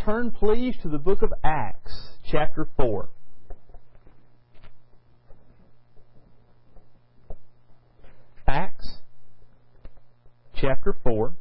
turn please to the book of Acts, chapter 4. Acts, chapter 4.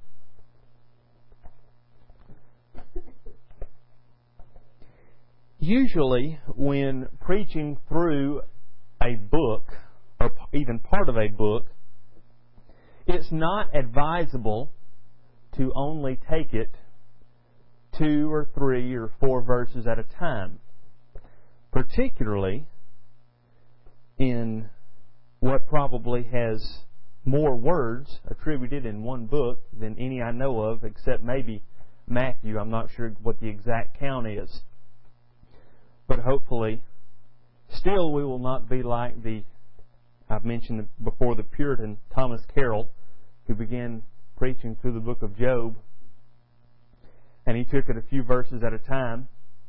Usually, when preaching through a book, or even part of a book, it's not advisable to only take it 2 or 3 or 4 verses at a time, particularly in what probably has more words attributed in one book than any I know of, except maybe Matthew. I'm not sure what the exact count is. But hopefully, still we will not be like I've mentioned before, the Puritan Thomas Carroll, who began preaching through the book of Job, and he took it a few verses at a time,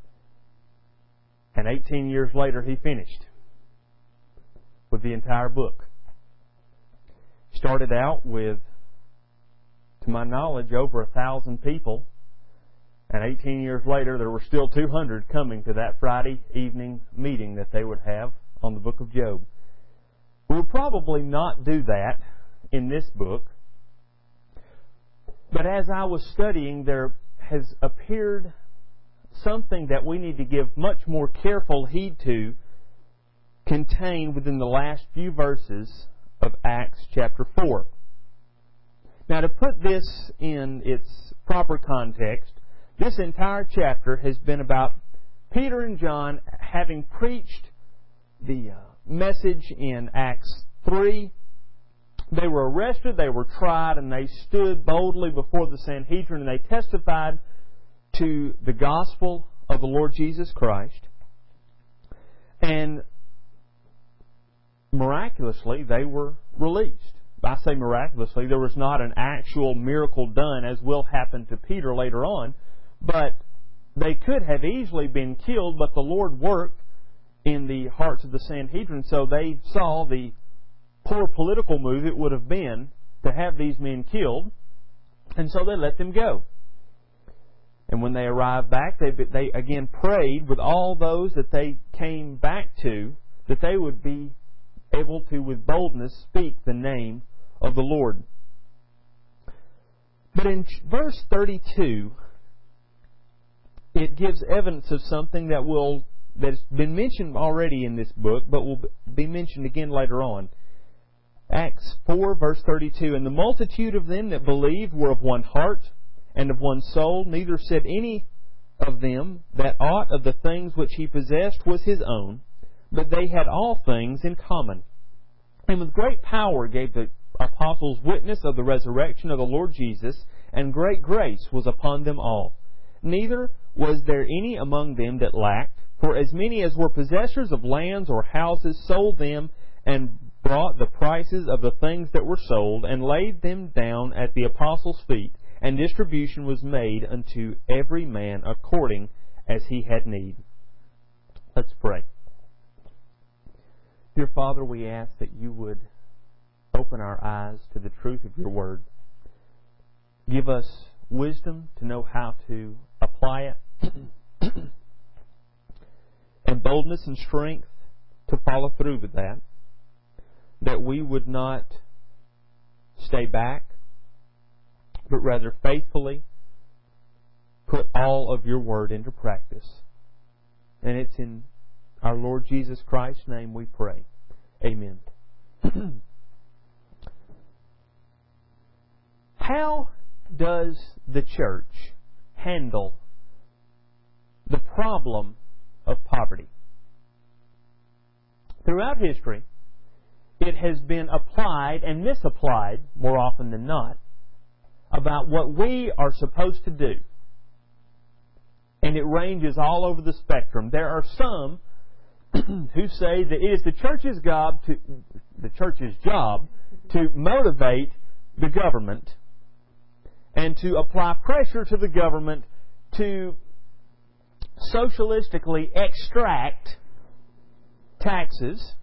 and 18 years later he finished with the entire book. Started out with, to my knowledge, over 1,000 people, and 18 years later there were still 200 coming to that Friday evening meeting that they would have on the book of Job. We'll probably not do that in this book, but as I was studying, there has appeared something that we need to give much more careful heed to, contained within the last few verses of Acts chapter 4. Now, to put this in its proper context, this entire chapter has been about Peter and John having preached the message in Acts 3. They were arrested, they were tried, and they stood boldly before the Sanhedrin, and they testified to the gospel of the Lord Jesus Christ. And miraculously, they were released. I say miraculously, there was not an actual miracle done, as will happen to Peter later on, but they could have easily been killed, but the Lord worked in the hearts of the Sanhedrin, so they saw the poor political move it would have been to have these men killed, and so they let them go. And when they arrived back, they again prayed with all those that they came back to, that they would be able to, with boldness, speak the name of the Lord. But in verse 32, it gives evidence of something that's been mentioned already in this book, but will be mentioned again later on. Acts 4, verse 32, "And the multitude of them that believed were of one heart and of one soul, neither said any of them that aught of the things which he possessed was his own, but they had all things in common. And with great power gave the apostles witness of the resurrection of the Lord Jesus, and great grace was upon them all. Neither was there any among them that lacked, for as many as were possessors of lands or houses sold them, and brought the prices of the things that were sold, and laid them down at the apostles' feet, and distribution was made unto every man according as he had need." Let's pray. Dear Father, we ask that you would open our eyes to the truth of your word. Give us wisdom to know how to apply it, and boldness and strength to follow through with that we would not stay back, but rather faithfully put all of your word into practice. And it's in our Lord Jesus Christ's name we pray. Amen. How does the church handle the problem of poverty? Throughout history, it has been applied and misapplied, more often than not, about what we are supposed to do. And it ranges all over the spectrum. There are some who say that it is the church's job to motivate the government and to apply pressure to the government to socialistically extract taxes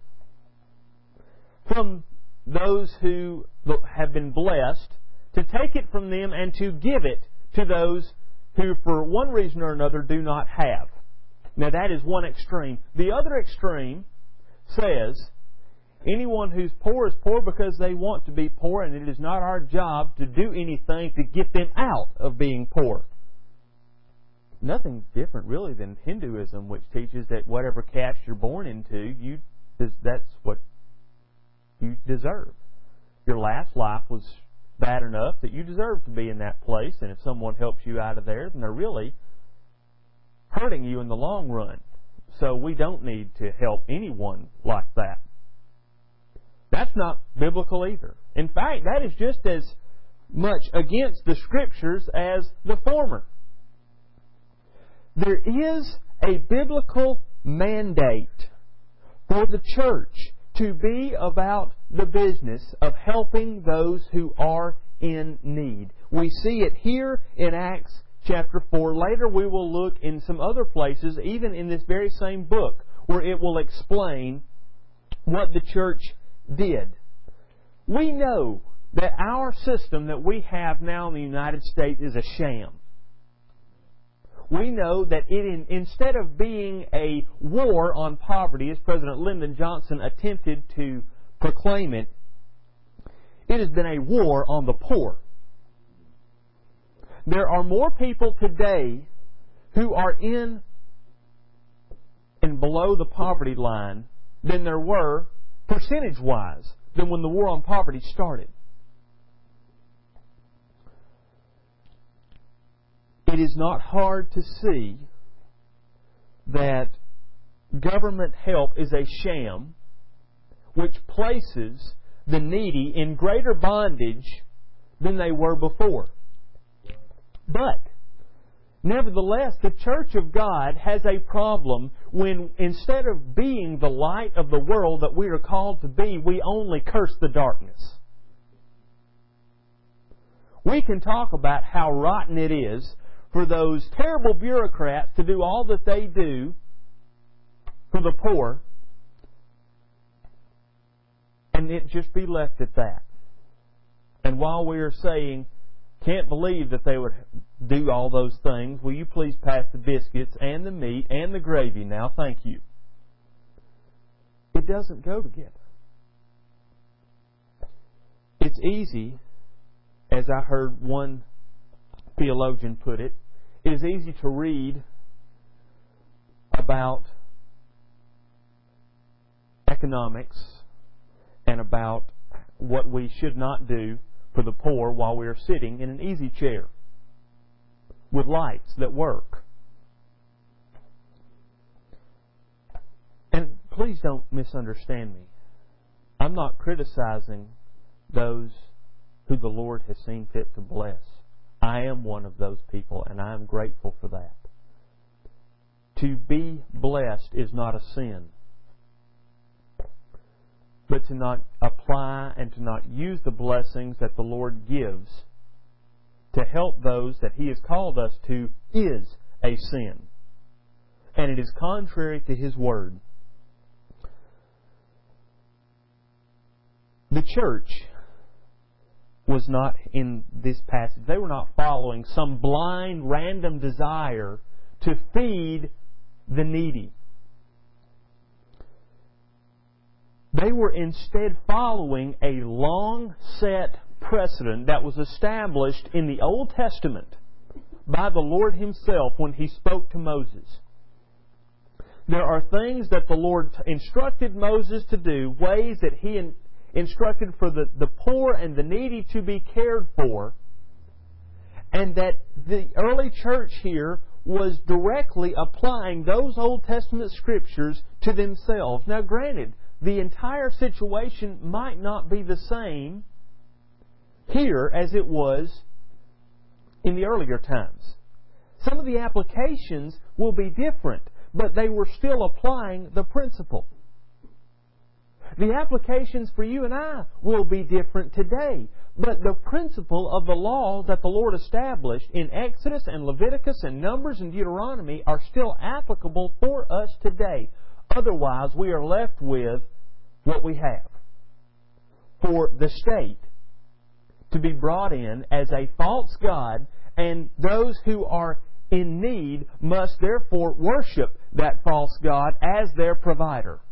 from those who have been blessed, to take it from them and to give it to those who for one reason or another do not have. Now that is one extreme. The other extreme says anyone who's poor is poor because they want to be poor, and it is not our job to do anything to get them out of being poor. Nothing different really than Hinduism, which teaches that whatever caste you're born into, that's what you deserve. Your last life was bad enough that you deserve to be in that place, and if someone helps you out of there, then they're really hurting you in the long run. So we don't need to help anyone like that. That's not biblical either. In fact, that is just as much against the Scriptures as the former. There is a biblical mandate for the church to be about the business of helping those who are in need. We see it here in Acts chapter 4. Later we will look in some other places, even in this very same book, where it will explain what the church did. We know that our system that we have now in the United States is a sham. We know that instead of being a war on poverty, as President Lyndon Johnson attempted to proclaim it, it has been a war on the poor. There are more people today who are in and below the poverty line than there were, percentage-wise, than when the war on poverty started. It is not hard to see that government help is a sham which places the needy in greater bondage than they were before. But, nevertheless, the Church of God has a problem when instead of being the light of the world that we are called to be, we only curse the darkness. We can talk about how rotten it is for those terrible bureaucrats to do all that they do for the poor, and it just be left at that. And while we are saying, can't believe that they would do all those things, will you please pass the biscuits and the meat and the gravy now? Thank you. It doesn't go together. It's easy, as I heard one theologian put it, it is easy to read about economics and about what we should not do for the poor while we are sitting in an easy chair with lights that work. And please don't misunderstand me. I'm not criticizing those who the Lord has seen fit to bless. I am one of those people, and I am grateful for that. To be blessed is not a sin. But to not apply and to not use the blessings that the Lord gives to help those that He has called us to is a sin. And it is contrary to His Word. The church was not in this passage. They were not following some blind, random desire to feed the needy. They were instead following a long-set precedent that was established in the Old Testament by the Lord Himself when He spoke to Moses. There are things that the Lord instructed Moses to do, ways that He instructed for the poor and the needy to be cared for, and that the early church here was directly applying those Old Testament Scriptures to themselves. Now granted, the entire situation might not be the same here as it was in the earlier times. Some of the applications will be different, but they were still applying the principle. The applications for you and I will be different today, but the principle of the law that the Lord established in Exodus and Leviticus and Numbers and Deuteronomy are still applicable for us today. Otherwise, we are left with what we have. For the state to be brought in as a false god, and those who are in need must therefore worship that false god as their provider.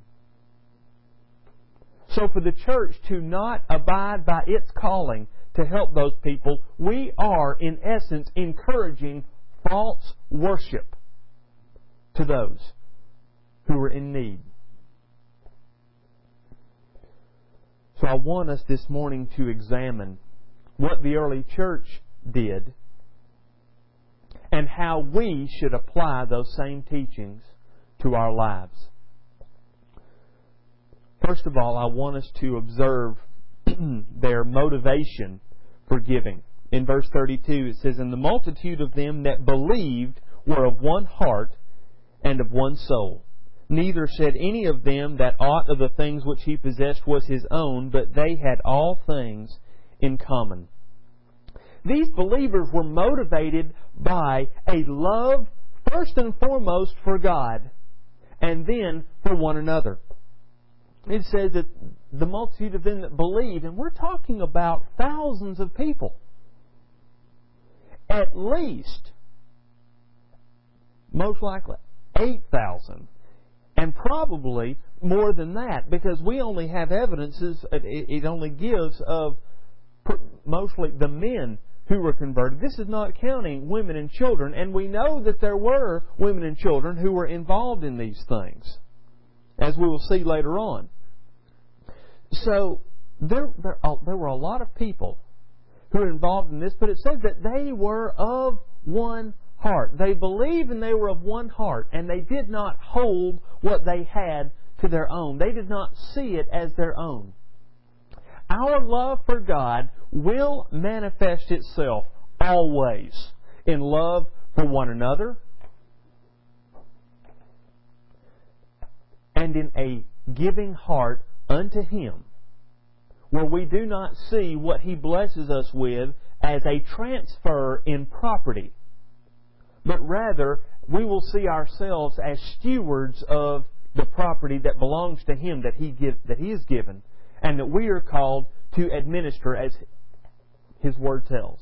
So for the church to not abide by its calling to help those people, we are, in essence, encouraging false worship to those who are in need. So I want us this morning to examine what the early church did and how we should apply those same teachings to our lives. First of all, I want us to observe their motivation for giving. In verse 32 it says, "And the multitude of them that believed were of one heart and of one soul. Neither said any of them that aught of the things which he possessed was his own, but they had all things in common." These believers were motivated by a love, first and foremost, for God, and then for one another. It says that the multitude of them that believed, and we're talking about thousands of people. At least, most likely, 8,000. And probably more than that, because we only have evidences, it only gives of mostly the men who were converted. This is not counting women and children, and we know that there were women and children who were involved in these things, as we will see later on. So there were a lot of people who were involved in this, but it says that they were of one heart. They believed and they were of one heart, and they did not hold what they had to their own. They did not see it as their own. Our love for God will manifest itself always in love for one another and in a giving heart unto Him, where we do not see what He blesses us with as a transfer in property, but rather we will see ourselves as stewards of the property that belongs to Him that He has given, and that we are called to administer as His Word tells.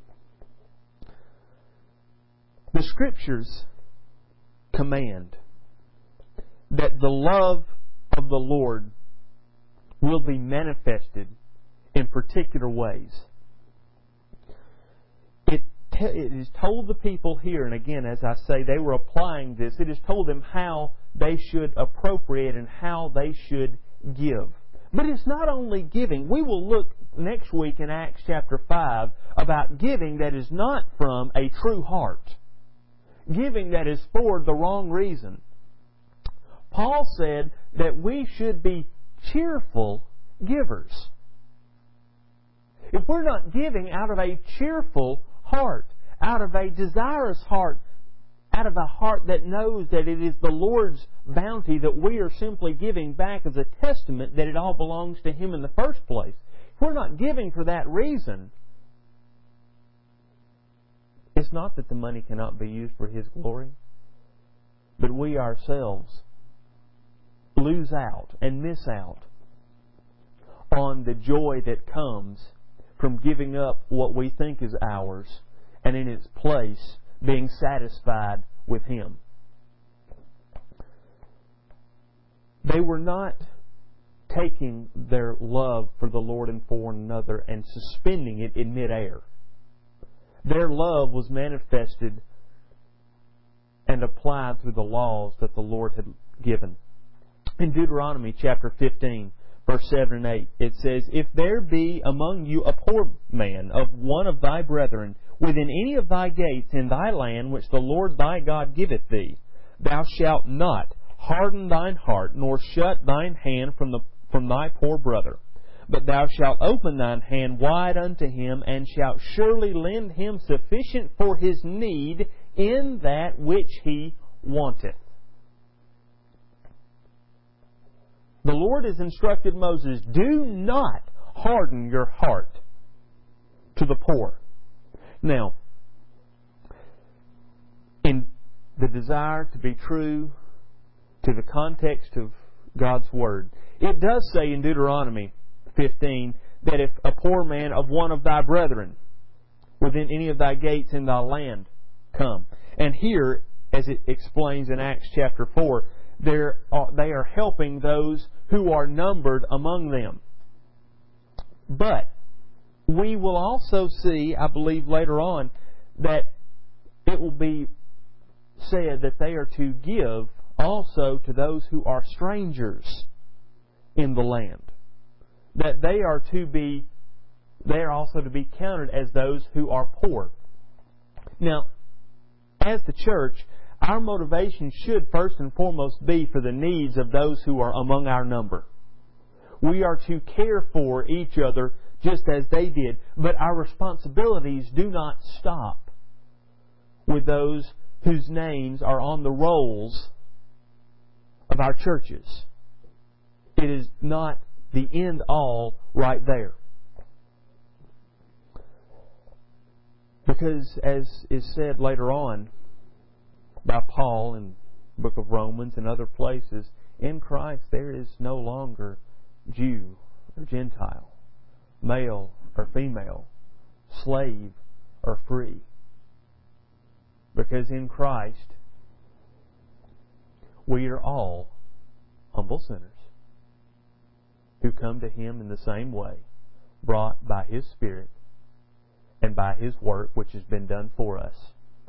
The Scriptures command that the love of the Lord will be manifested in particular ways. It is told the people here, and again, as I say, they were applying this. It is told them how they should appropriate and how they should give. But it's not only giving. We will look next week in Acts chapter 5 about giving that is not from a true heart. Giving that is for the wrong reason. Paul said that we should be cheerful givers. If we're not giving out of a cheerful heart, out of a desirous heart, out of a heart that knows that it is the Lord's bounty that we are simply giving back as a testament that it all belongs to Him in the first place. If we're not giving for that reason, it's not that the money cannot be used for His glory, but we ourselves lose out and miss out on the joy that comes from giving up what we think is ours and in its place being satisfied with Him. They were not taking their love for the Lord and for one another and suspending it in midair. Their love was manifested and applied through the laws that the Lord had given. In Deuteronomy chapter 15, verse 7 and 8, it says, "If there be among you a poor man of one of thy brethren within any of thy gates in thy land which the Lord thy God giveth thee, thou shalt not harden thine heart, nor shut thine hand from thy poor brother. But thou shalt open thine hand wide unto him, and shalt surely lend him sufficient for his need in that which he wanteth." The Lord has instructed Moses, do not harden your heart to the poor. Now, in the desire to be true to the context of God's Word, it does say in Deuteronomy 15 that if a poor man of one of thy brethren within any of thy gates in thy land come. And here, as it explains in Acts chapter 4, they are helping those who are numbered among them. But we will also see, I believe later on, that it will be said that they are to give also to those who are strangers in the land. That they are also to be counted as those who are poor. Now, as the church, our motivation should first and foremost be for the needs of those who are among our number. We are to care for each other just as they did, but our responsibilities do not stop with those whose names are on the rolls of our churches. It is not the end all right there. Because, as is said later on by Paul in the book of Romans and other places, in Christ there is no longer Jew or Gentile, male or female, slave or free. Because in Christ we are all humble sinners who come to Him in the same way, brought by His Spirit and by His work which has been done for us.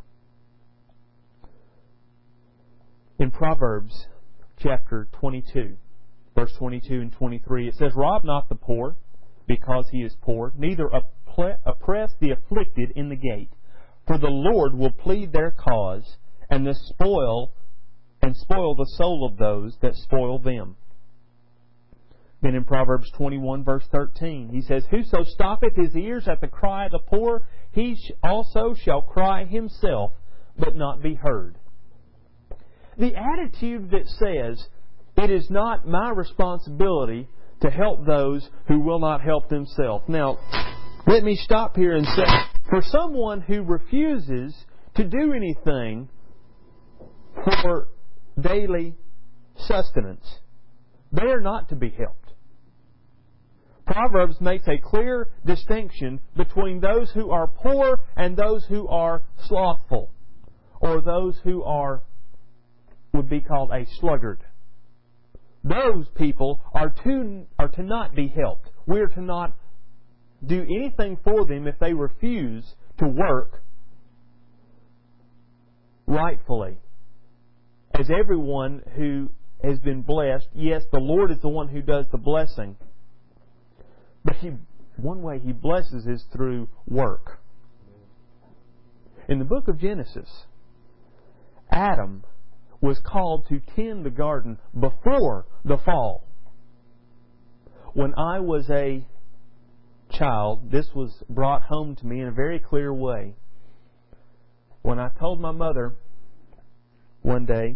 In Proverbs chapter 22, verse 22 and 23, it says, "Rob not the poor, because he is poor, neither oppress the afflicted in the gate. For the Lord will plead their cause, and spoil the soul of those that spoil them." Then in Proverbs 21, verse 13, he says, "Whoso stoppeth his ears at the cry of the poor, he also shall cry himself, but not be heard." The attitude that says, it is not my responsibility to help those who will not help themselves. Now, let me stop here and say, for someone who refuses to do anything for daily sustenance, they are not to be helped. Proverbs makes a clear distinction between those who are poor and those who are slothful, or those who would be called a sluggard. Those people are to not be helped. We are to not do anything for them if they refuse to work rightfully. As everyone who has been blessed, yes, the Lord is the one who does the blessing, but one way He blesses is through work. In the book of Genesis, Adam was called to tend the garden before the fall. When I was a child, this was brought home to me in a very clear way. When I told my mother one day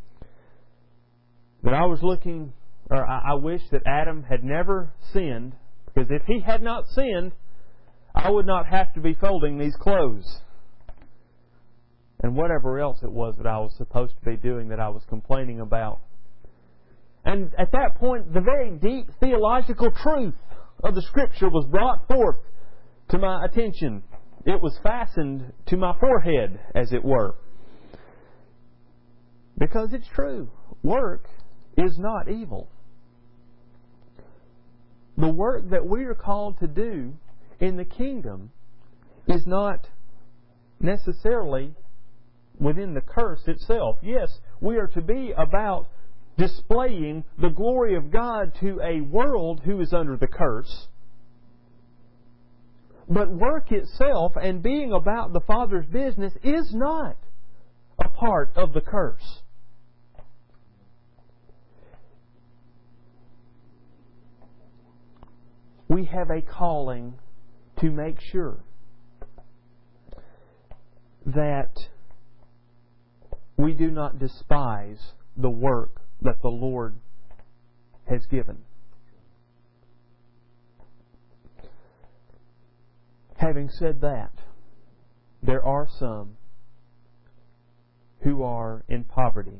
that I wished that Adam had never sinned, because if he had not sinned, I would not have to be folding these clothes and whatever else it was that I was supposed to be doing that I was complaining about. And at that point, the very deep theological truth of the Scripture was brought forth to my attention. It was fastened to my forehead, as it were. Because it's true. Work is not evil. The work that we are called to do in the kingdom is not necessarily within the curse itself. Yes, we are to be about displaying the glory of God to a world who is under the curse. But work itself and being about the Father's business is not a part of the curse. We have a calling to make sure that we do not despise the work that the Lord has given. Having said that, there are some who are in poverty,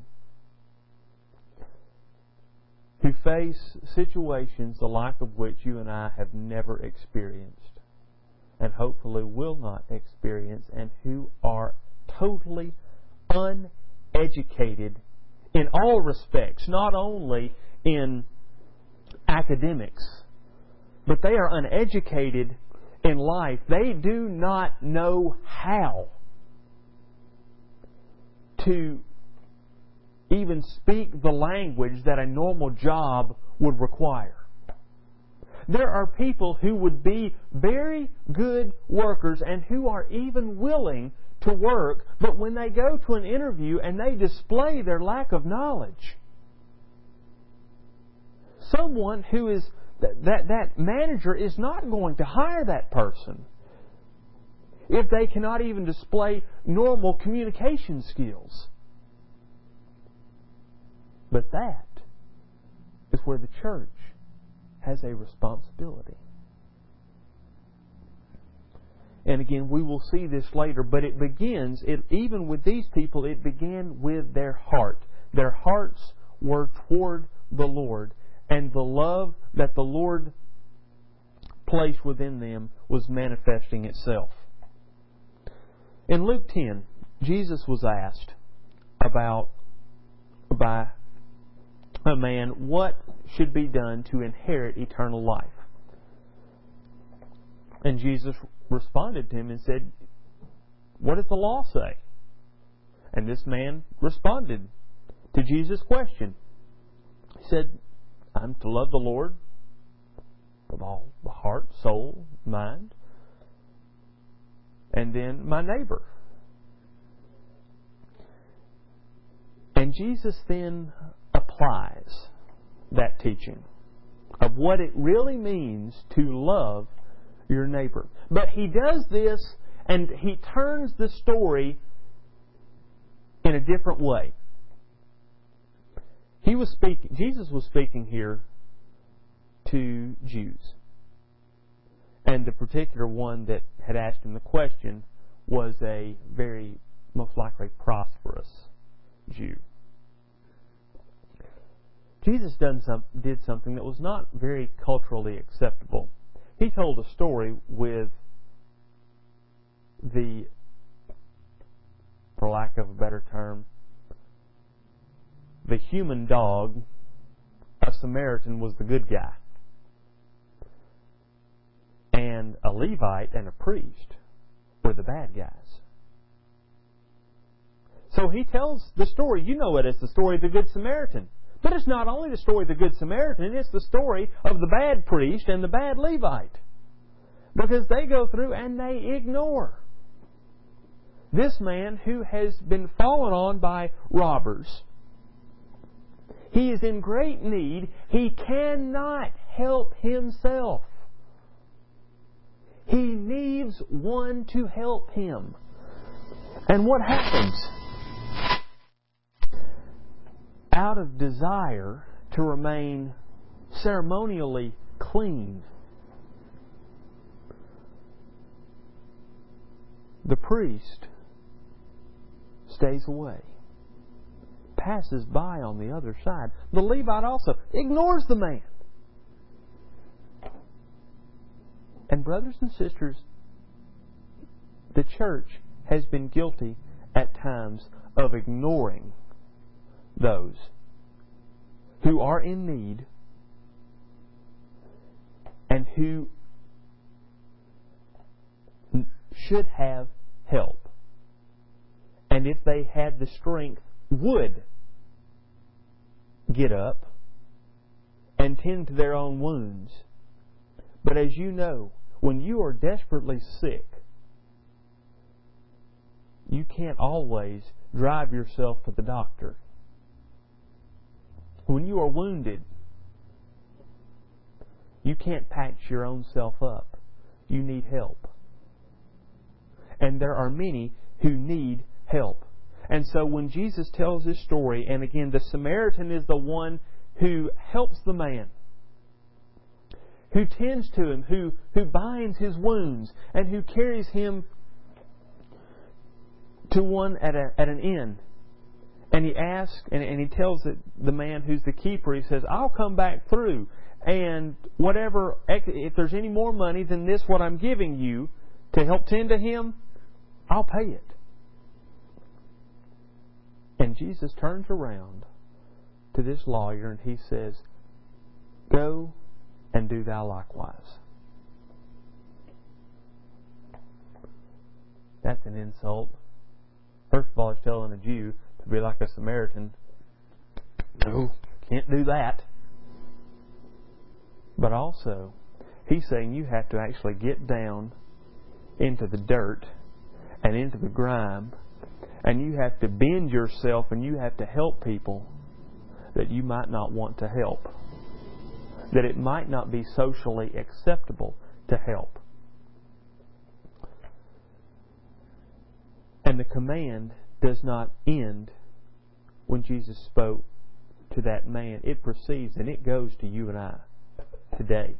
who face situations the like of which you and I have never experienced, and hopefully will not experience, and who are totally uneducated in all respects, not only in academics, but they are uneducated in life. They do not know how to even speak the language that a normal job would require. There are people who would be very good workers and who are even willing to work, but when they go to an interview and they display their lack of knowledge, someone who is that manager is not going to hire that person if they cannot even display normal communication skills. But that is where the church has a responsibility. And again, we will see this later, but it begins, even with these people, it began with their heart. Their hearts were toward the Lord, and the love that the Lord placed within them was manifesting itself. In Luke 10, Jesus was asked by a man what should be done to inherit eternal life. And Jesus responded to him and said, "What does the law say?" And this man responded to Jesus' question. He said, "I'm to love the Lord with all the heart, soul, mind, and then my neighbor." And Jesus then applies that teaching of what it really means to love your neighbor. But He does this, and He turns the story in a different way. Jesus was speaking here to Jews. And the particular one that had asked him the question was a very, most likely, prosperous Jew. Jesus did something that was not very culturally acceptable. He told a story with for lack of a better term, the human dog. A Samaritan was the good guy. And a Levite and a priest were the bad guys. So He tells the story. You know it as the story of the Good Samaritan. But it's not only the story of the Good Samaritan, it's the story of the bad priest and the bad Levite. Because they go through and they ignore this man who has been fallen on by robbers. He is in great need. He cannot help himself. He needs one to help him. And what happens? Out of desire to remain ceremonially clean, the priest stays away, passes by on the other side. The Levite also ignores the man. And brothers and sisters, the church has been guilty at times of ignoring those who are in need and who should have help. And if they had the strength, would get up and tend to their own wounds. But as you know, when you are desperately sick, you can't always drive yourself to the doctor. When you are wounded, you can't patch your own self up. You need help. And there are many who need help. And so when Jesus tells this story, and again, the Samaritan is the one who helps the man, who tends to him, who binds his wounds, and who carries him to one at an inn. And he asks, and he tells the man who's the keeper, he says, "I'll come back through, and whatever, if there's any more money than this, what I'm giving you, to help tend to him, I'll pay it." And Jesus turns around to this lawyer and He says, "Go and do thou likewise." That's an insult. First of all, He's telling a Jew to be like a Samaritan. No, can't do that. But also, He's saying you have to actually get down into the dirt and into the grime, and you have to bend yourself and you have to help people that you might not want to help, that it might not be socially acceptable to help. And the command does not end when Jesus spoke to that man. It proceeds and it goes to you and I today.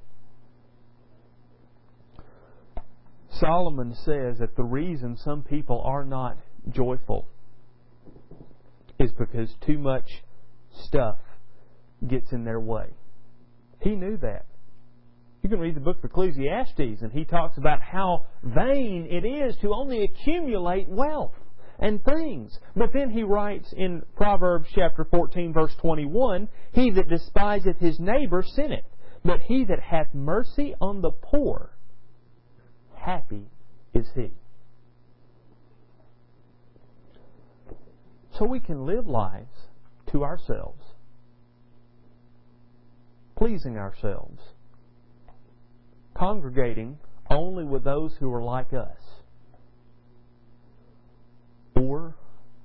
Solomon says that the reason some people are not joyful is because too much stuff gets in their way. He knew that. You can read the book of Ecclesiastes and he talks about how vain it is to only accumulate wealth and things. But then he writes in Proverbs chapter 14 verse 21, "He that despiseth his neighbor sinneth, but he that hath mercy on the poor, happy is he." So we can live lives to ourselves, pleasing ourselves, congregating only with those who are like us. Or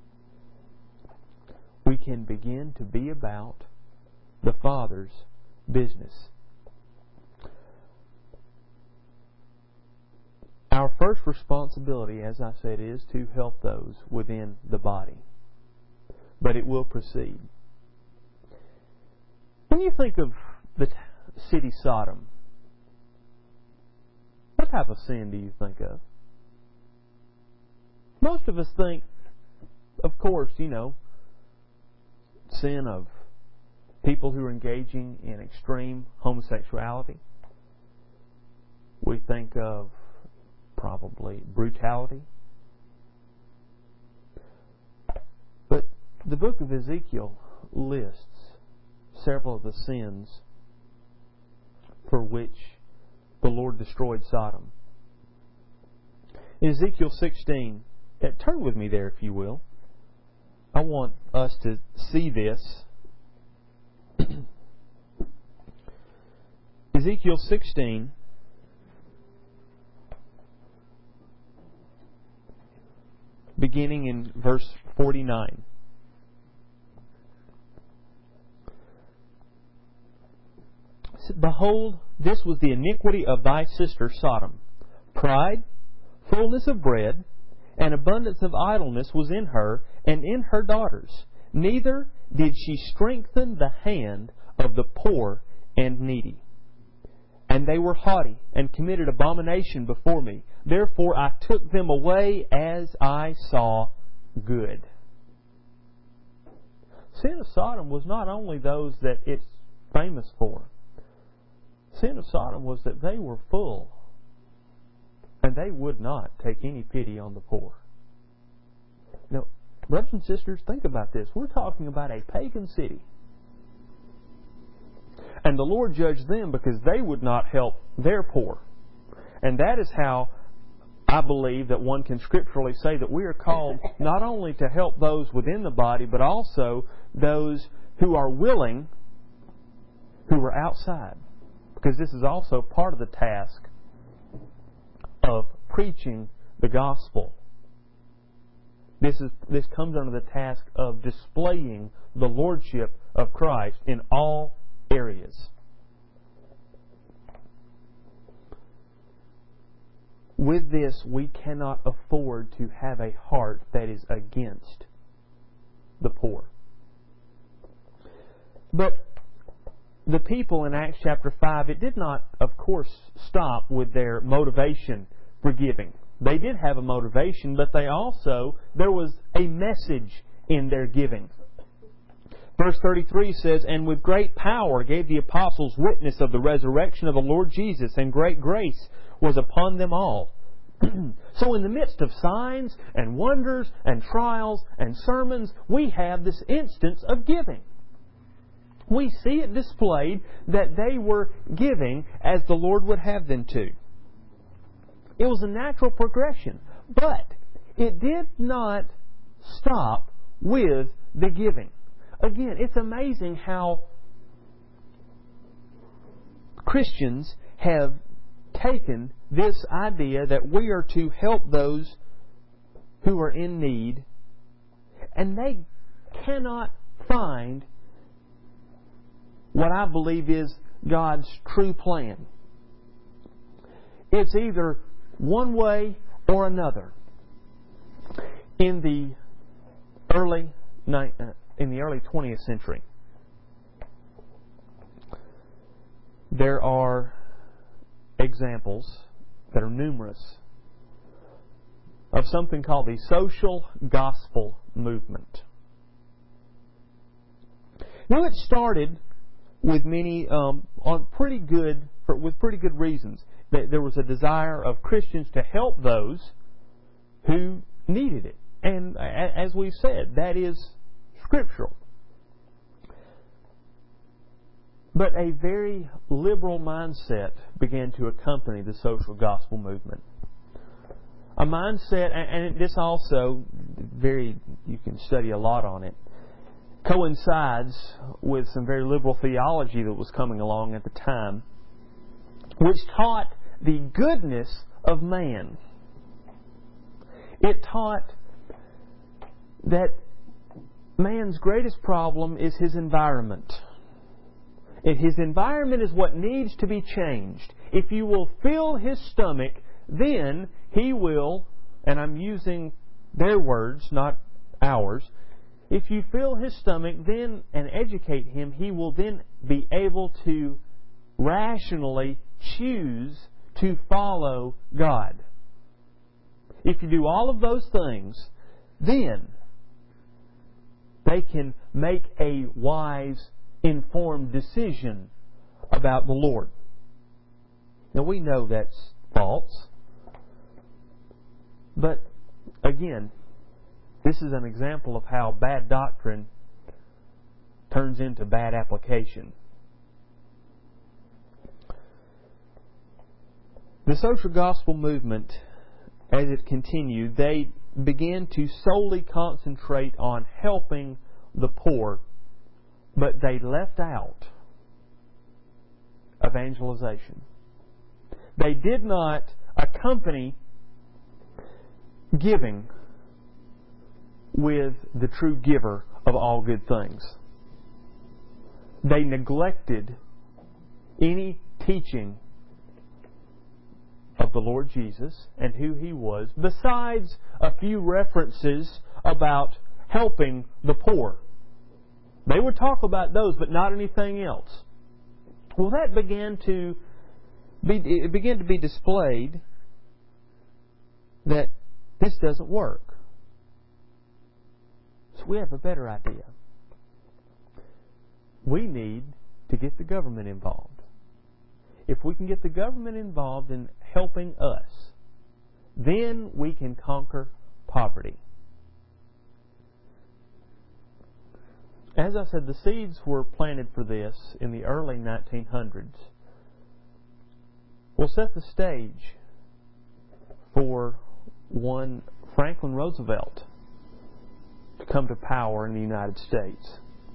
we can begin to be about the Father's business. Our first responsibility, as I said, is to help those within the body. But it will proceed. When you think of the city Sodom, what type of sin do you think of? Most of us think, of course, sin of people who are engaging in extreme homosexuality. We think of probably brutality. But the book of Ezekiel lists several of the sins for which the Lord destroyed Sodom. In Ezekiel 16, turn with me there if you will. I want us to see this. Ezekiel 16, beginning in verse 49. "Behold, this was the iniquity of thy sister Sodom. Pride, fullness of bread, and abundance of idleness was in her and in her daughters. Neither did she strengthen the hand of the poor and needy. And they were haughty and committed abomination before me. Therefore I took them away as I saw good." Sin of Sodom was not only those that it's famous for. Sin of Sodom was that they were full and they would not take any pity on the poor. Now, brothers and sisters, think about this. We're talking about a pagan city. And the Lord judged them because they would not help their poor. And that is how I believe that one can scripturally say that we are called not only to help those within the body, but also those who are willing, who are outside. Because this is also part of the task of preaching the gospel. This comes under the task of displaying the lordship of Christ in all areas. With this, we cannot afford to have a heart that is against the poor. But the people in Acts chapter 5, it did not, of course, stop with their motivation for giving. They did have a motivation, but there was a message in their giving. Verse 33 says, "And with great power gave the apostles witness of the resurrection of the Lord Jesus, and great grace was upon them all. So in the midst of signs and wonders and trials and sermons, we have this instance of giving. We see it displayed that they were giving as the Lord would have them to. It was a natural progression, but it did not stop with the giving. Again, it's amazing how Christians have taken this idea that we are to help those who are in need, and they cannot find what I believe is God's true plan. It's either one way or another. In the early 20th century, there are examples that are numerous of something called the social gospel movement. Now, it started with many with pretty good reasons. There was a desire of Christians to help those who needed it, and as we've said, that is scriptural. But a very liberal mindset began to accompany the social gospel movement. A mindset, and this also, you can study a lot on it, coincides with some very liberal theology that was coming along at the time, which taught the goodness of man. It taught that man's greatest problem is his environment. His environment is what needs to be changed. If you will fill his stomach, then he will, and I'm using their words, not ours, if you fill his stomach then and educate him, he will then be able to rationally choose to follow God. If you do all of those things, then they can make a wise, informed decision about the Lord. Now, we know that's false. But, again, this is an example of how bad doctrine turns into bad application. The social gospel movement, as it continued, they began to solely concentrate on helping the poor, but they left out evangelization. They did not accompany giving with the true giver of all good things. They neglected any teaching of the Lord Jesus and who He was, besides a few references about helping the poor. They would talk about those, but not anything else. Well, that began to be displayed that this doesn't work. So we have a better idea. We need to get the government involved. If we can get the government involved in helping us, then we can conquer poverty. As I said, the seeds were planted for this in the early 1900s. We'll set the stage for one Franklin Roosevelt to come to power in the United States,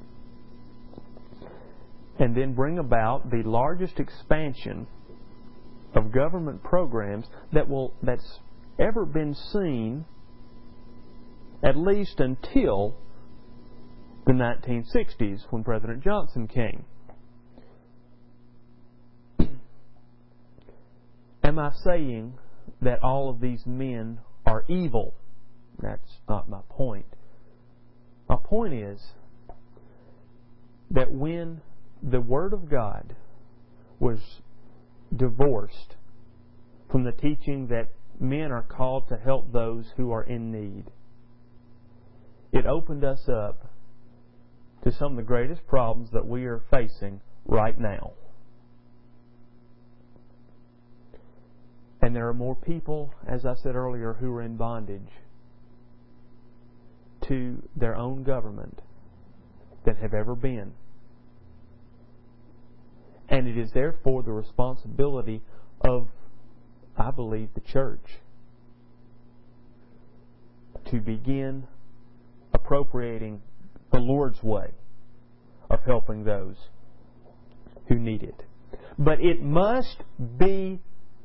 and then bring about the largest expansion of government programs that's ever been seen, at least until the 1960s, when President Johnson came. Am I saying that all of these men are evil? That's not my point. My point is that when the Word of God was divorced from the teaching that men are called to help those who are in need, it opened us up to some of the greatest problems that we are facing right now. And there are more people, as I said earlier, who are in bondage to their own government than have ever been. And it is therefore the responsibility of, I believe, the church to begin appropriating the Lord's way of helping those who need it. But it must be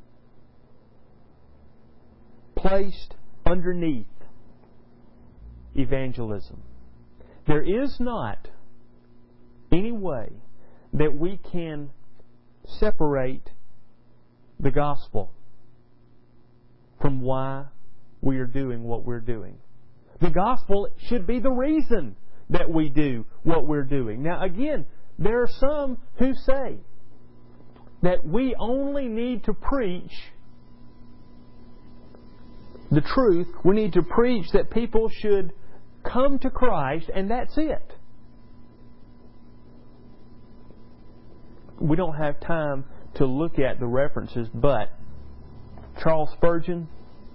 placed underneath evangelism. There is not any way that we can separate the gospel from why we are doing what we're doing. The gospel should be the reason that we do what we're doing. Now again, there are some who say that we only need to preach the truth. We need to preach that people should come to Christ, and that's it. We don't have time to look at the references, but Charles Spurgeon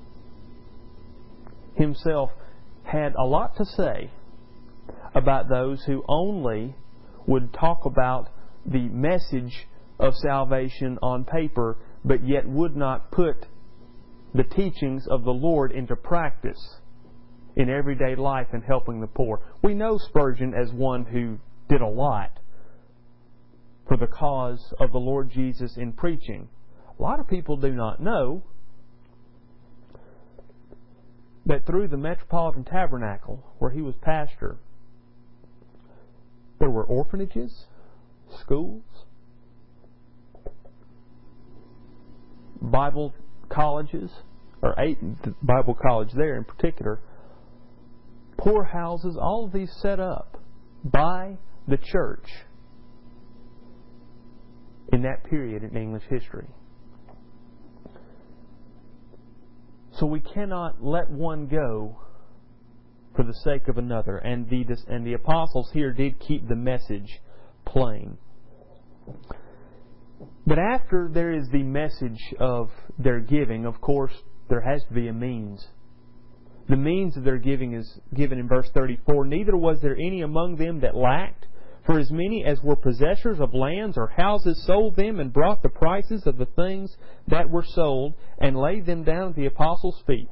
himself had a lot to say about those who only would talk about the message of salvation on paper, but yet would not put the teachings of the Lord into practice in everyday life and helping the poor. We know Spurgeon as one who did a lot for the cause of the Lord Jesus in preaching. A lot of people do not know that through the Metropolitan Tabernacle, where he was pastor, there were orphanages, schools, Bible colleges, or 8 Bible college there in particular, poorhouses, all of these set up by the church in that period in English history. So we cannot let one go for the sake of another. And the apostles here did keep the message plain. But after there is the message of their giving, of course, there has to be a means. The means of their giving is given in verse 34. Neither was there any among them that lacked, for as many as were possessors of lands or houses sold them and brought the prices of the things that were sold and laid them down at the apostles' feet.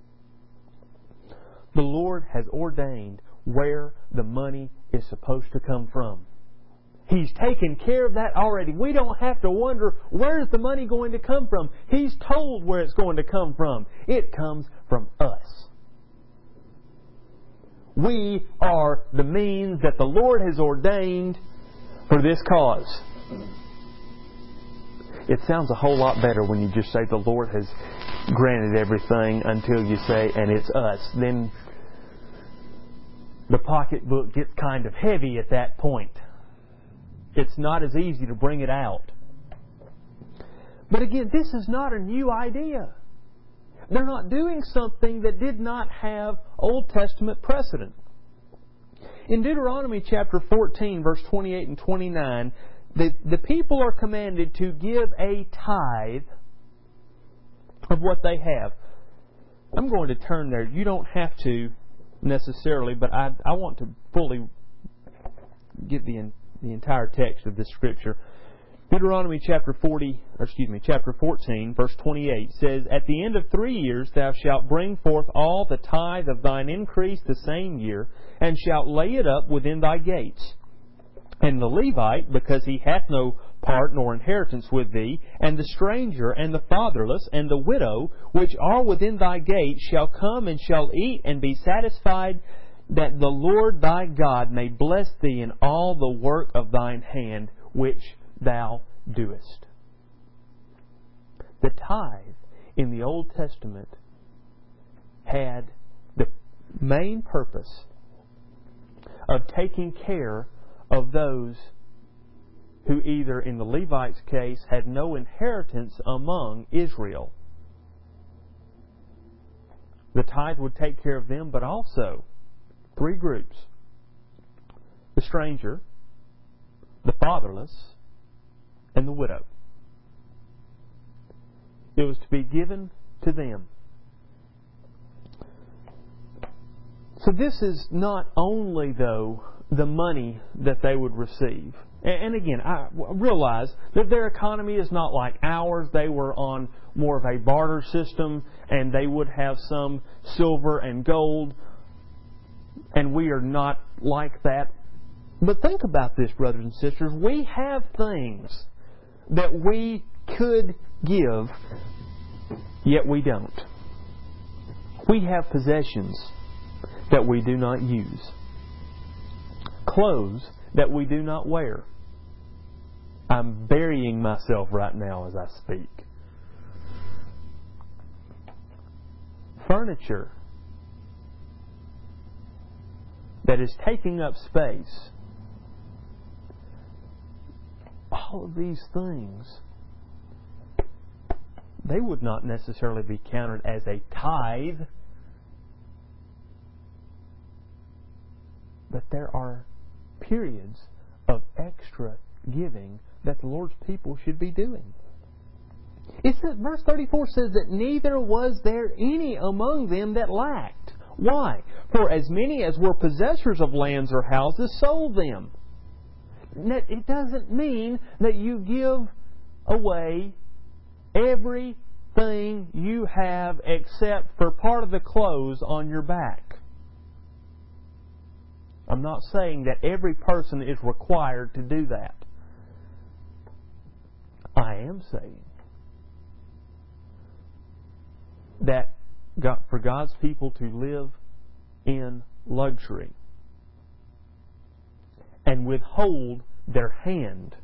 The Lord has ordained where the money is supposed to come from. He's taken care of that already. We don't have to wonder, where is the money going to come from? He's told where it's going to come from. It comes from us. We are the means that the Lord has ordained for this cause. It sounds a whole lot better when you just say the Lord has granted everything until you say, and it's us. Then the pocketbook gets kind of heavy at that point. It's not as easy to bring it out. But again, this is not a new idea. They're not doing something that did not have Old Testament precedent. In Deuteronomy chapter 14, verse 28 and 29, the people are commanded to give a tithe of what they have. I'm going to turn there. You don't have to necessarily, but I want to fully get the entire text of this scripture. Deuteronomy chapter 14, verse 28 says, At the end of 3 years thou shalt bring forth all the tithe of thine increase the same year, and shalt lay it up within thy gates. And the Levite, because he hath no part nor inheritance with thee, and the stranger, and the fatherless, and the widow, which are within thy gates, shall come and shall eat and be satisfied, that the Lord thy God may bless thee in all the work of thine hand, which thou doest. The tithe in the Old Testament had the main purpose of taking care of those who either, in the Levite's case, had no inheritance among Israel. The tithe would take care of them, but also 3 groups: the stranger, the fatherless, and the widow. It was to be given to them. So this is not only, though, the money that they would receive. And again, I realize that their economy is not like ours. They were on more of a barter system, and they would have some silver and gold, and we are not like that. But think about this, brothers and sisters. We have things that we could give, yet we don't. We have possessions that we do not use. Clothes that we do not wear. I'm burying myself right now as I speak. Furniture that is taking up space. All of these things, they would not necessarily be counted as a tithe. But there are periods of extra giving that the Lord's people should be doing. It says, verse 34 says that neither was there any among them that lacked. Why? For as many as were possessors of lands or houses sold them. It doesn't mean that you give away everything you have except for part of the clothes on your back. I'm not saying that every person is required to do that. I am saying that for God's people to live in luxury and withhold their hand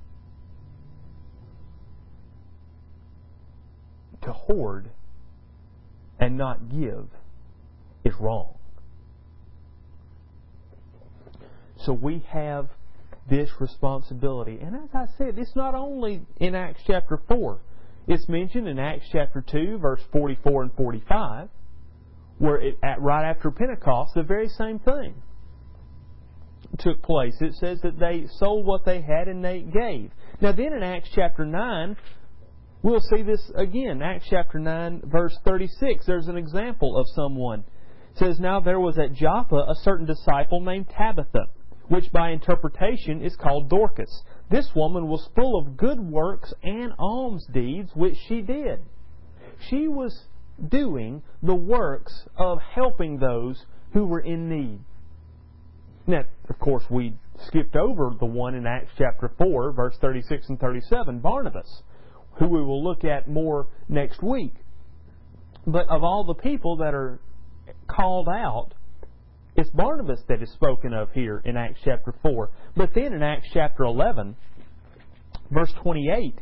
to hoard and not give is wrong. So we have this responsibility. And as I said, it's not only in Acts chapter 4. It's mentioned in Acts chapter 2, verse 44 and 45, where right after Pentecost, the very same thing took place. It says that they sold what they had and they gave. Now then in Acts chapter 9, we'll see this again. Acts chapter 9, verse 36, there's an example of someone. It says, Now there was at Joppa a certain disciple named Tabitha, which by interpretation is called Dorcas. This woman was full of good works and alms deeds, which she did. She was doing the works of helping those who were in need. Now, of course, we skipped over the one in Acts chapter 4, verse 36 and 37, Barnabas, who we will look at more next week. But of all the people that are called out, it's Barnabas that is spoken of here in Acts chapter 4. But then in Acts chapter 11, verse 28,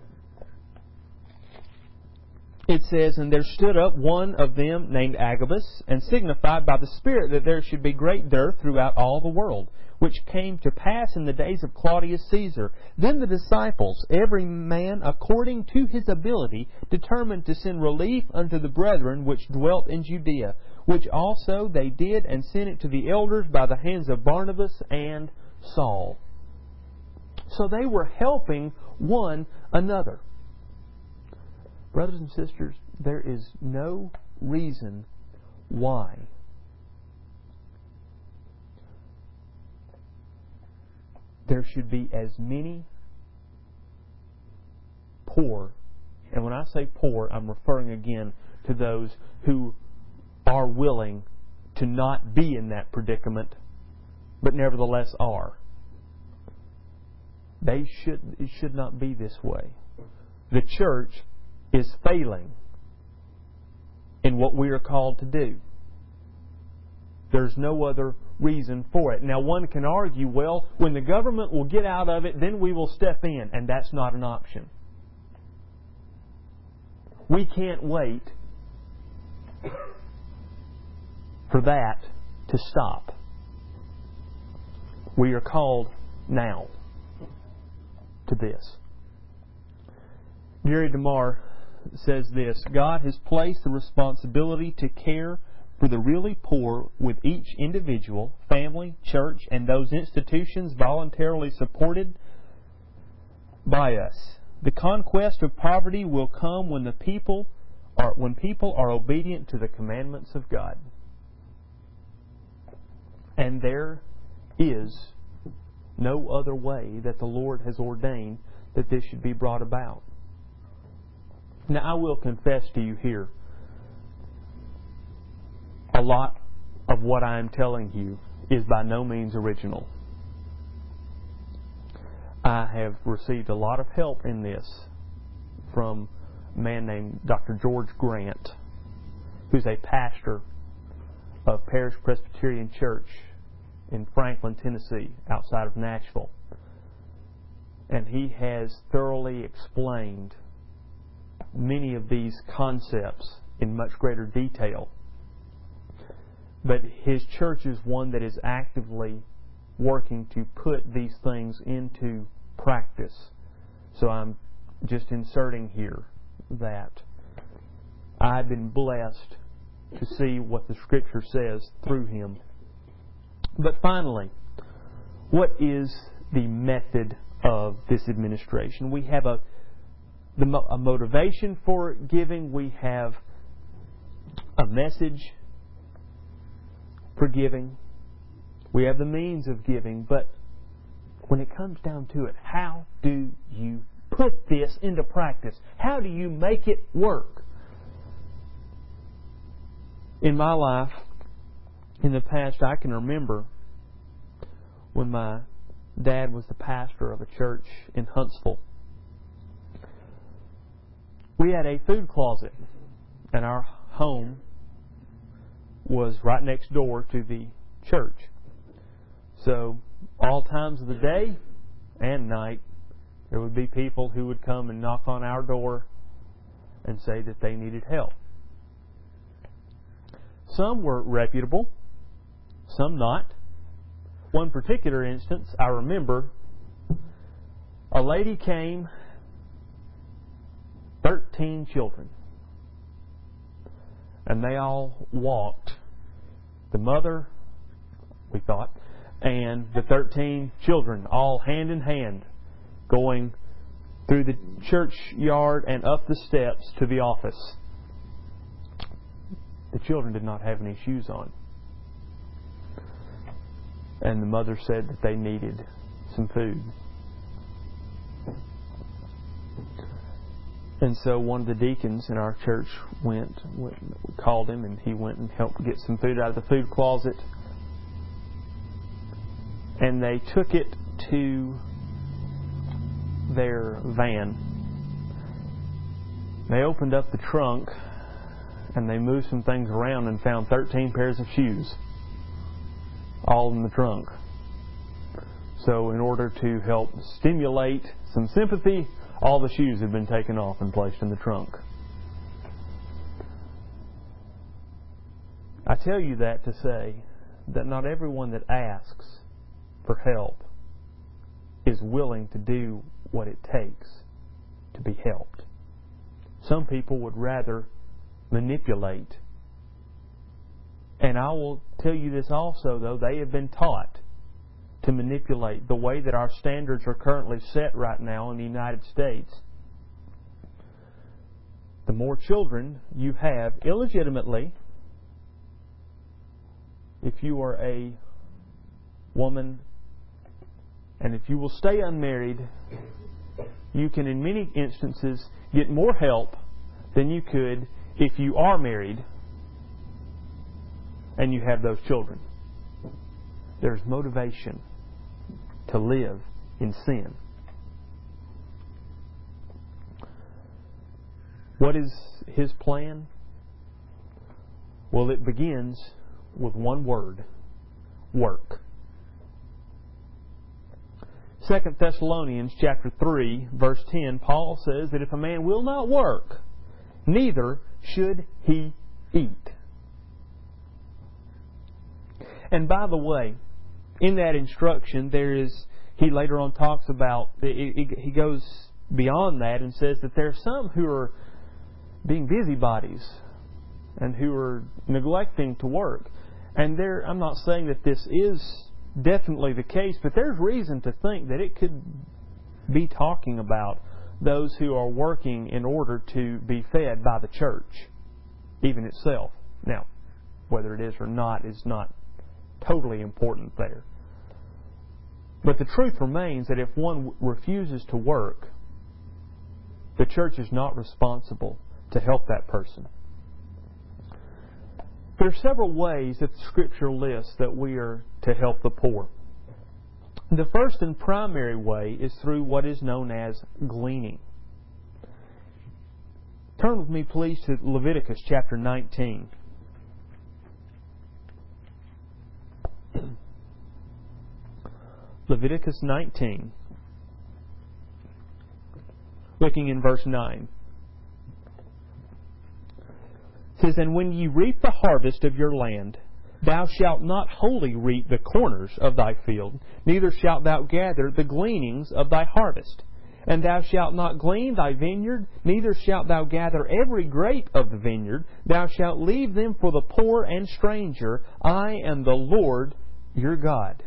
it says, And there stood up one of them named Agabus, and signified by the Spirit that there should be great dearth throughout all the world, which came to pass in the days of Claudius Caesar. Then the disciples, every man according to his ability, determined to send relief unto the brethren which dwelt in Judea, which also they did, and sent it to the elders by the hands of Barnabas and Saul. So they were helping one another. Brothers and sisters, there is no reason why there should be as many poor, and when I say poor, I'm referring again to those who are willing to not be in that predicament, but nevertheless are. It should not be this way. The church is failing in what we are called to do. There's no other reason for it. Now one can argue, well, when the government will get out of it, then we will step in, and that's not an option. We can't wait for that to stop. We are called now to this. Jerry DeMar says this, God has placed the responsibility to care for the really poor with each individual, family, church, and those institutions voluntarily supported by us. The conquest of poverty will come when people are obedient to the commandments of God. And there is no other way that the Lord has ordained that this should be brought about. Now, I will confess to you here, a lot of what I am telling you is by no means original. I have received a lot of help in this from a man named Dr. George Grant, who's a pastor of Parish Presbyterian Church in Franklin, Tennessee, outside of Nashville. And he has thoroughly explained many of these concepts in much greater detail. But his church is one that is actively working to put these things into practice. So I'm just inserting here that I've been blessed to see what the Scripture says through him. But finally, what is the method of this administration? We have a motivation for giving. We have a message for giving. We have the means of giving. But when it comes down to it, how do you put this into practice? How do you make it work? In my life, in the past, I can remember when my dad was the pastor of a church in Huntsville. We had a food closet, and our home was right next door to the church. So all times of the day and night, there would be people who would come and knock on our door and say that they needed help. Some were reputable, some not. One particular instance, I remember, a lady came, 13 children, and they all walked. The mother, we thought, and the 13 children, all hand in hand, going through the church yard and up the steps to the office. The children did not have any shoes on. And the mother said that they needed some food. And so one of the deacons in our church went, we called him, and he went and helped get some food out of the food closet. And they took it to their van. They opened up the trunk and they moved some things around and found 13 pairs of shoes, all in the trunk. So in order to help stimulate some sympathy, all the shoes had been taken off and placed in the trunk. I tell you that to say that not everyone that asks for help is willing to do what it takes to be helped. Some people would rather manipulate. And I will tell you this also, though, they have been taught to manipulate the way that our standards are currently set right now in the United States. The more children you have illegitimately, if you are a woman and if you will stay unmarried, you can in many instances get more help than you could if you are married and you have those children. There's motivation to live in sin. What is his plan? Well, it begins with one word: work. 2 Thessalonians chapter 3, verse 10, Paul says that if a man will not work, neither should he eat. And by the way, in that instruction, he later on talks about, he goes beyond that and says that there are some who are being busybodies and who are neglecting to work. And I'm not saying that this is definitely the case, but there's reason to think that it could be talking about those who are working in order to be fed by the church, even itself. Now, whether it is or not is not totally important there. But the truth remains that if one refuses to work, the church is not responsible to help that person. There are several ways that the Scripture lists that we are to help the poor. The first and primary way is through what is known as gleaning. Turn with me, please, to Leviticus chapter 19. Leviticus 19, looking in verse 9. It says, "And when ye reap the harvest of your land, thou shalt not wholly reap the corners of thy field, neither shalt thou gather the gleanings of thy harvest. And thou shalt not glean thy vineyard, neither shalt thou gather every grape of the vineyard. Thou shalt leave them for the poor and stranger. I am the Lord your God."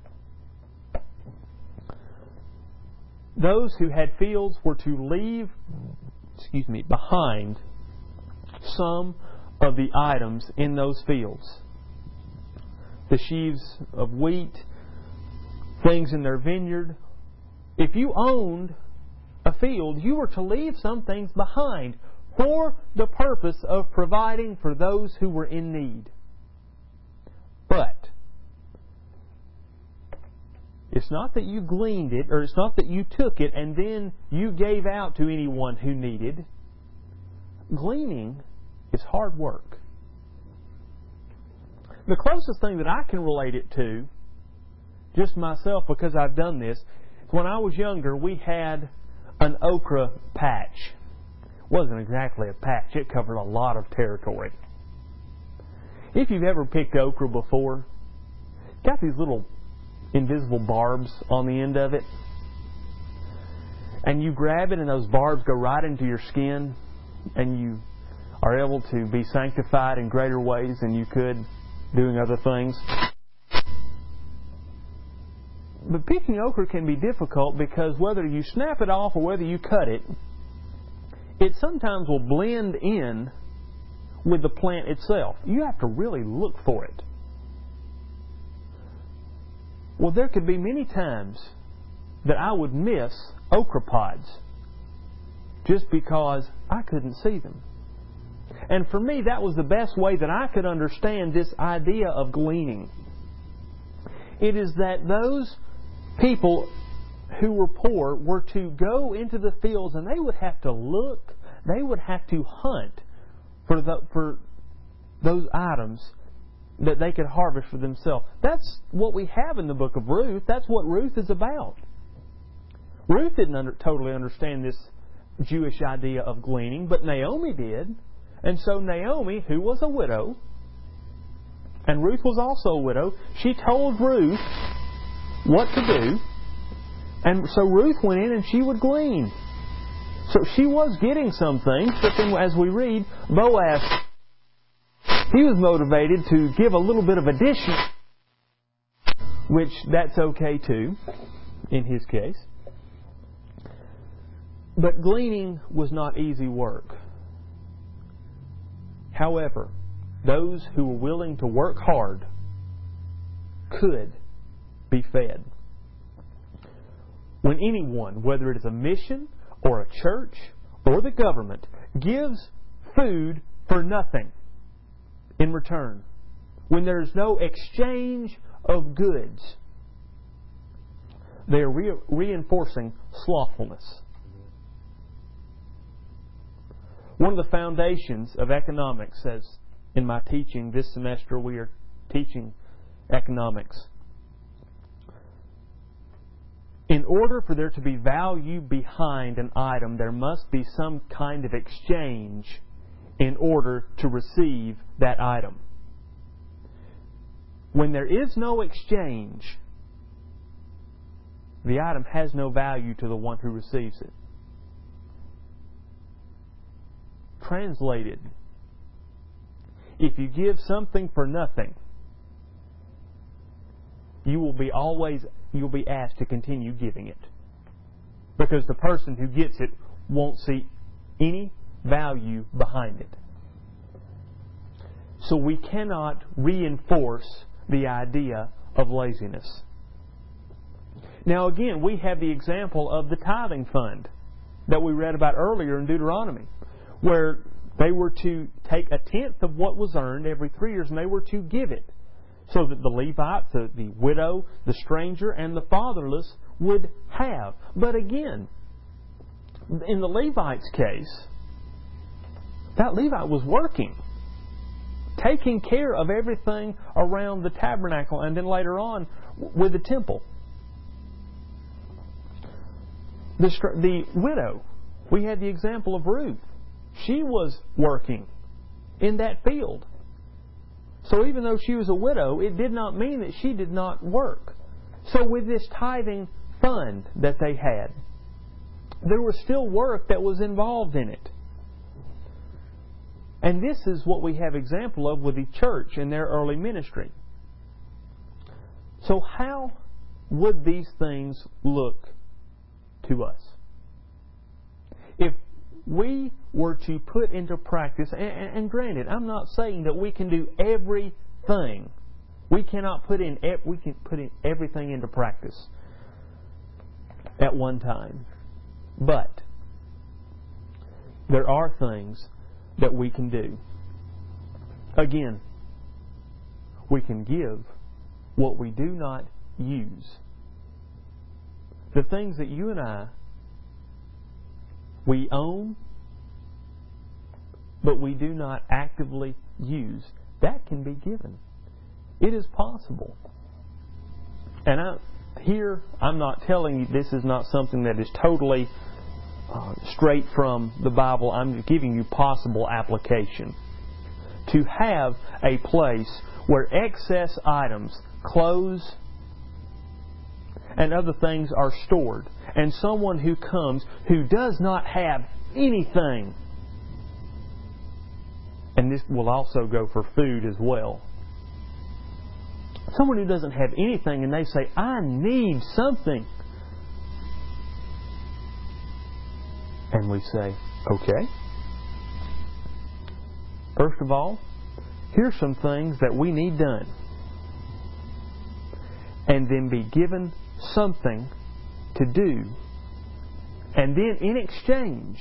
Those who had fields were to leave behind some of the items in those fields. The sheaves of wheat, things in their vineyard. If you owned a field, you were to leave some things behind for the purpose of providing for those who were in need. But it's not that you gleaned it, or it's not that you took it and then you gave out to anyone who needed. Gleaning is hard work. The closest thing that I can relate it to, just myself because I've done this, when I was younger we had an okra patch. It wasn't exactly a patch, it covered a lot of territory. If you've ever picked okra before, it's got these little invisible barbs on the end of it. And you grab it and those barbs go right into your skin, and you are able to be sanctified in greater ways than you could doing other things. But picking okra can be difficult because whether you snap it off or whether you cut it, it sometimes will blend in with the plant itself. You have to really look for it. Well, there could be many times that I would miss okra pods just because I couldn't see them. And for me, that was the best way that I could understand this idea of gleaning. It is that those people who were poor were to go into the fields and they would have to look, they would have to hunt for those items that they could harvest for themselves. That's what we have in the book of Ruth. That's what Ruth is about. Ruth didn't totally understand this Jewish idea of gleaning, but Naomi did. And so Naomi, who was a widow, and Ruth was also a widow, she told Ruth what to do. And so Ruth went in and she would glean. So she was getting some things, but then as we read, Boaz, he was motivated to give a little bit of addition, which that's okay too, in his case. But gleaning was not easy work. However, those who were willing to work hard could be fed. When anyone, whether it is a mission or a church or the government, gives food for nothing in return, when there is no exchange of goods, they are reinforcing slothfulness. One of the foundations of economics, as in my teaching this semester we are teaching economics. In order for there to be value behind an item, there must be some kind of exchange in order to receive that item. When there is no exchange, the item has no value to the one who receives it. Translated, if you give something for nothing, you will be asked to continue giving it. because the person who gets it won't see any value behind it. So we cannot reinforce the idea of laziness. Now again, we have the example of the tithing fund that we read about earlier in Deuteronomy, where they were to take a tenth of what was earned every 3 years and they were to give it, so that the Levite, the widow, the stranger, and the fatherless would have. But again, in the Levite's case, that Levite was working, taking care of everything around the tabernacle and then later on with the temple. The widow, we had the example of Ruth. She was working in that field. So even though she was a widow, it did not mean that she did not work. So with this tithing fund that they had, there was still work that was involved in it. And this is what we have example of with the church in their early ministry. So how would these things look to us? If we were to put into practice, and granted, I'm not saying that we can do everything. We can put everything into practice at one time. But there are things that we can do. Again, we can give what we do not use. The things that you and we own, but we do not actively use, that can be given. It is possible. And I'm not telling you this is not something that is totally straight from the Bible. I'm giving you possible application. To have a place where excess items, clothes, and other things are stored, and someone who comes who does not have anything, and this will also go for food as well. Someone who doesn't have anything and they say, I need something. And we say, okay. First of all, here's some things that we need done. And then be given something to do. And then in exchange,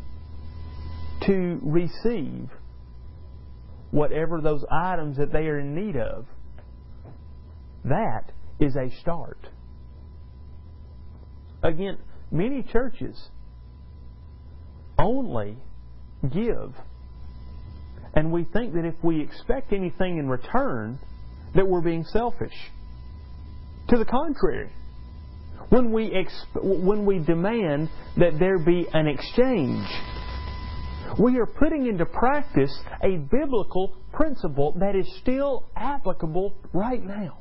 to receive whatever those items that they are in need of. That is a start. Again, many churches only give, and we think that if we expect anything in return, that we're being selfish. To the contrary, when we demand that there be an exchange, we are putting into practice a biblical principle that is still applicable right now.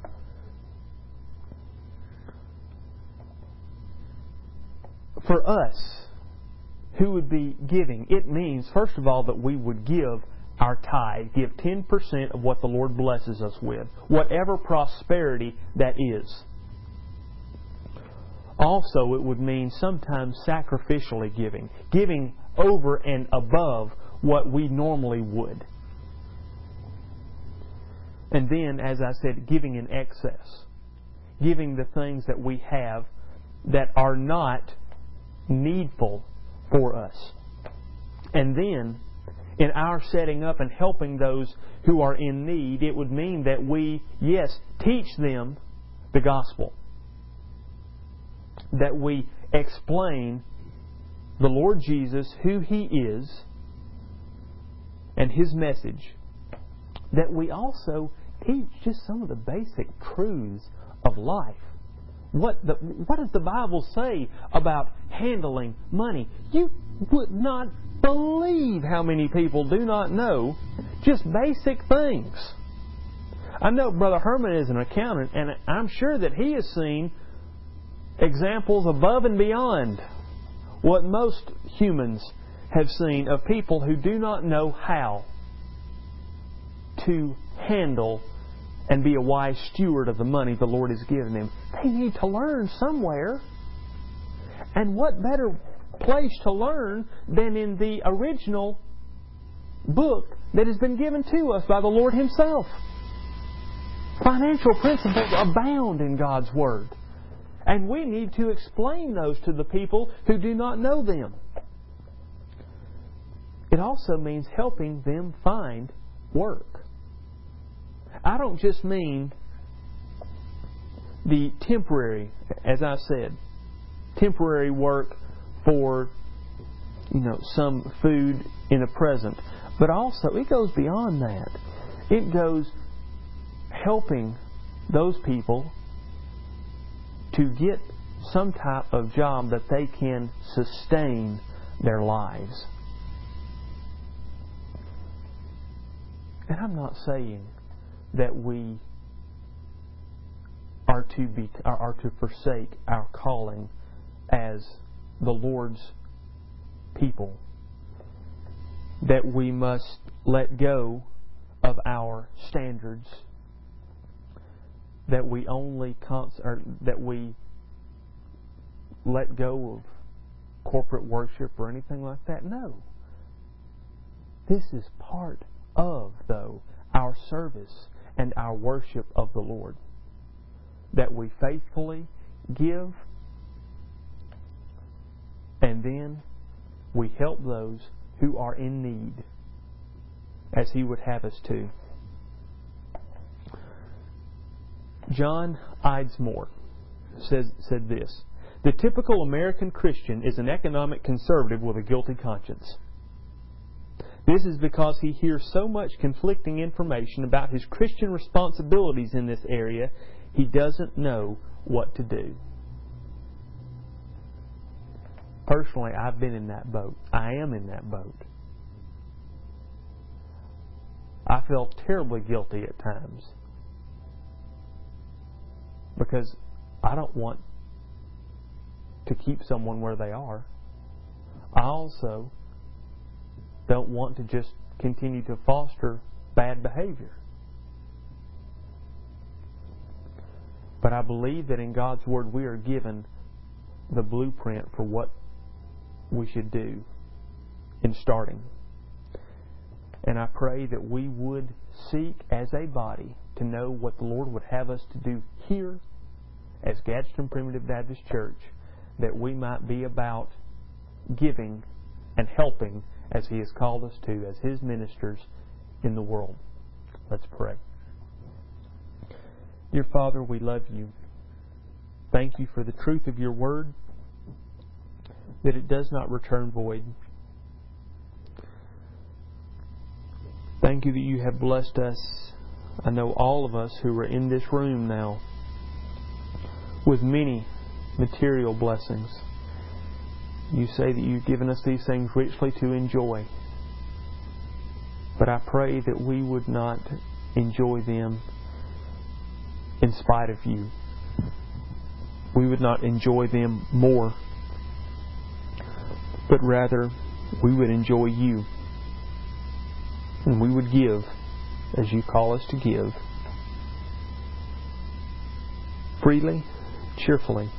For us, who would be giving, it means, first of all, that we would give our tithe, give 10% of what the Lord blesses us with, whatever prosperity that is. Also, it would mean sometimes sacrificially giving over and above what we normally would. And then, as I said, giving in excess. Giving the things that we have that are not needful for us. And then, in our setting up and helping those who are in need, it would mean that we, yes, teach them the gospel. That we explain the Lord Jesus, who He is, and His message. That we also teach just some of the basic truths of life. What does the Bible say about handling money? You would not believe how many people do not know just basic things. I know Brother Herman is an accountant, and I'm sure that he has seen examples above and beyond what most humans have seen of people who do not know how to handle and be a wise steward of the money the Lord has given them. They need to learn somewhere. And what better place to learn than in the original book that has been given to us by the Lord Himself? Financial principles abound in God's Word. And we need to explain those to the people who do not know them. It also means helping them find work. I don't just mean the temporary, as I said, temporary work for, some food in a present. But also, it goes beyond that. It goes helping those people to get some type of job that they can sustain their lives. And I'm not saying that we are to forsake our calling as the Lord's people, that we must let go of our standards, that we let go of corporate worship or anything like that. No. This is part of, though, our service and our worship of the Lord, that we faithfully give, and then we help those who are in need as He would have us to. John Eidsmoor said this: "The typical American Christian is an economic conservative with a guilty conscience. This is because he hears so much conflicting information about his Christian responsibilities in this area, he doesn't know what to do." Personally, I've been in that boat. I am in that boat. I felt terribly guilty at times because I don't want to keep someone where they are. I also don't want to just continue to foster bad behavior. But I believe that in God's Word we are given the blueprint for what we should do in starting. And I pray that we would seek as a body to know what the Lord would have us to do here as Gadsden Primitive Baptist Church, that we might be about giving and helping as He has called us to as His ministers in the world. Let's pray. Dear Father, we love You. Thank You for the truth of Your Word, that it does not return void. Thank You that You have blessed us, I know all of us who are in this room now, with many material blessings. You say that You've given us these things richly to enjoy. But I pray that we would not enjoy them in spite of You. We would not enjoy them more, but rather we would enjoy You. And we would give as You call us to give, freely, cheerfully.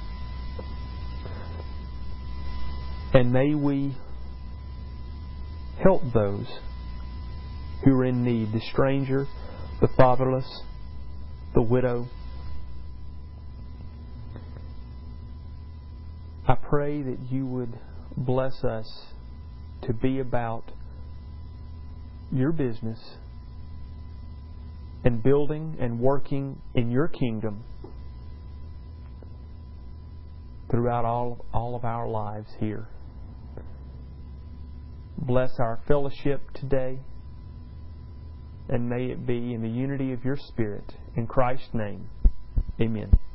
And may we help those who are in need, the stranger, the fatherless, the widow. I pray that You would bless us to be about Your business and building and working in Your kingdom throughout all of our lives here. Bless our fellowship today, and may it be in the unity of Your Spirit. In Christ's name, amen.